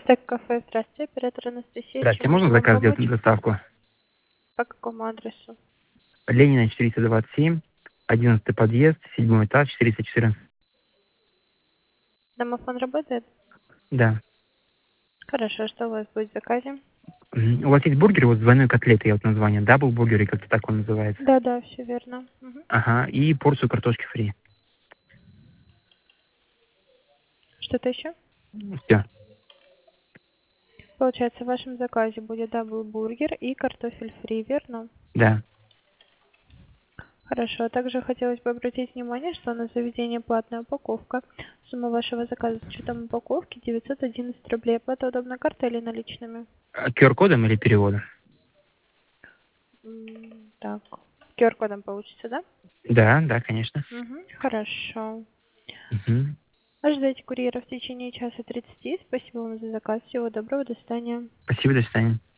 Так, кафе, здравствуйте, оператор Анастасия. Здравствуйте, Чем можно могу вам заказ сделать помочь? на доставку? По какому адресу? Ленина 427, 11 подъезд, 7 этаж, 414. Домофон работает? Да. Хорошо, что у вас будет в заказе? У вас есть бургер вот с двойной котлетой, я вот название, дабл бургер, и как-то так он называется. Да, все верно. Мгм. Ага, и порцию картошки фри. Что-то еще? Все. Получается, в вашем заказе будет даблбургер и картофель фри, верно? Да. Хорошо. Также хотелось бы обратить внимание, что на заведение платная упаковка. Сумма вашего заказа с учетом упаковки 911 рублей. Оплата удобна картой или наличными? QR-кодом или переводом? Так, QR-кодом получится, да? Да, конечно. Хорошо. Мгм. Ожидайте курьера в течение часа 30. Спасибо вам за заказ. Всего доброго. До свидания. Спасибо, до свидания.